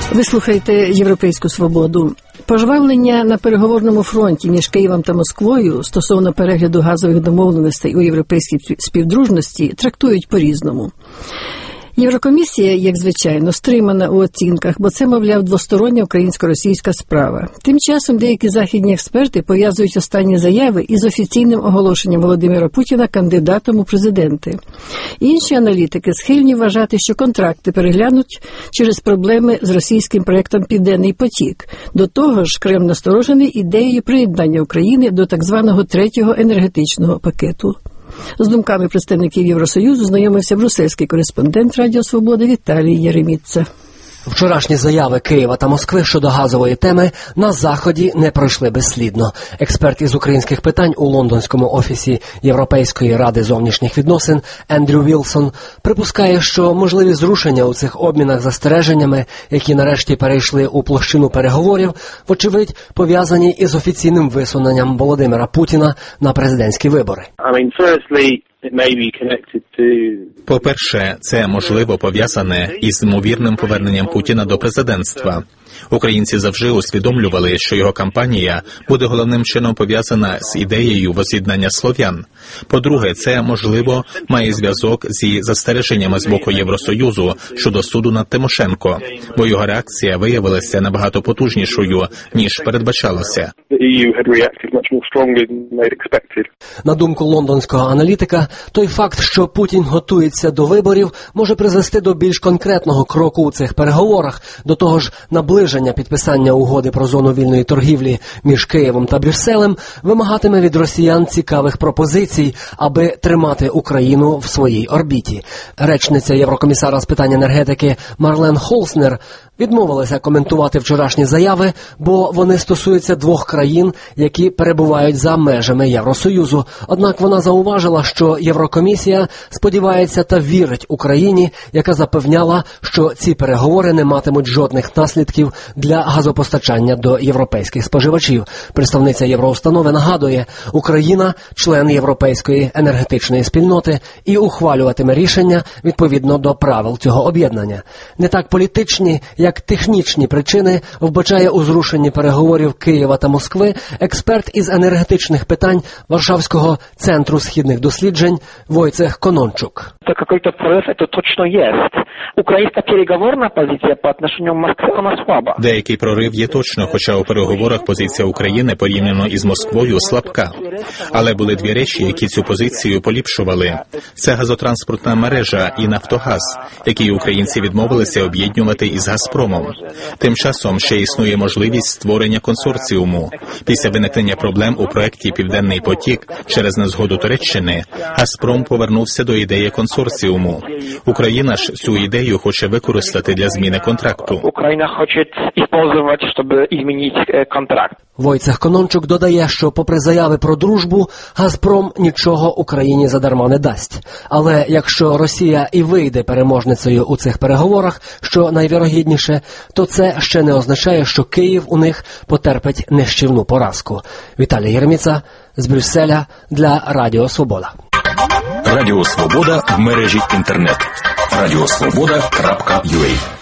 Ви слухаєте «Європейську свободу». Пожвавлення на переговорному фронті між Києвом та Москвою стосовно перегляду газових домовленостей у європейській співдружності трактують по-різному. Єврокомісія, як звичайно, стримана у оцінках, бо це, мовляв, двостороння українсько-російська справа. Тим часом деякі західні експерти пов'язують останні заяви із офіційним оголошенням Володимира Путіна кандидатом у президенти. Інші аналітики схильні вважати, що контракти переглянуть через проблеми з російським проєктом «Південний потік». До того ж, Кремль насторожений ідеєю приєднання України до так званого третього енергетичного пакету. З думками представників Євросоюзу знайомився брюссельський кореспондент Радіо Свобода Віталій Єреміца. Вчорашні заяви Києва та Москви щодо газової теми на Заході не пройшли безслідно. Експерт із українських питань у лондонському офісі Європейської ради зовнішніх відносин Ендрю Вілсон припускає, що можливі зрушення у цих обмінах застереженнями, які нарешті перейшли у площину переговорів, вочевидь пов'язані із офіційним висуненням Володимира Путіна на президентські вибори. По-перше, це, можливо, пов'язане із ймовірним поверненням Путіна до президентства. Українці завжди усвідомлювали, що його кампанія буде головним чином пов'язана з ідеєю воз'єднання слов'ян. По-друге, це, можливо, має зв'язок зі застереженнями з боку Євросоюзу щодо суду над Тимошенко, бо його реакція виявилася набагато потужнішою, ніж передбачалося. На думку лондонського аналітика, той факт, що Путін готується до виборів, може призвести до більш конкретного кроку у цих переговорах, до того ж наближення підписання угоди про зону вільної торгівлі між Києвом та Брюсселем вимагатиме від росіян цікавих пропозицій, аби тримати Україну в своїй орбіті. Речниця Єврокомісара з питань енергетики Марлен Холснер відмовилася коментувати вчорашні заяви, бо вони стосуються двох країн, які перебувають за межами Євросоюзу. Однак вона зауважила, що Єврокомісія сподівається та вірить Україні, яка запевняла, що ці переговори не матимуть жодних наслідків для газопостачання до європейських споживачів. Представниця Євроустанови нагадує, Україна – член Європейської енергетичної спільноти і ухвалюватиме рішення відповідно до правил цього об'єднання. Не так політичні, як технічні причини вбачає у зрушенні переговорів Києва та Москви експерт із енергетичних питань Варшавського центру східних досліджень Войцех Конончук. Какой-то прорыв это точно есть. Українська переговорна позиція по отношению Москви, вона слаба. Деякий прорив є точно, хоча у переговорах позиція України порівняно із Москвою слабка. Але були дві речі, які цю позицію поліпшували. Це газотранспортна мережа і Нафтогаз, які українці відмовилися об'єднувати із Газпромом. Тим часом ще існує можливість створення консорціуму. Після виникнення проблем у проєкті «Південний потік» через незгоду Туреччини, Газпром повернувся до ідеї консорціуму. Україна ж цю ідею хоче використати для зміни контракту. Україна хоче використовувати, щоб змінити контракт. Войцех Конончук додає, що попри заяви про дружбу, Газпром нічого Україні задарма не дасть. Але якщо Росія і вийде переможницею у цих переговорах, що найвірогідніше, то це ще не означає, що Київ у них потерпить нищівну поразку. Віталій Єреміца з Брюсселя для Радіо Свобода. Радіо Свобода в мережі інтернет. Радіосвобода.ua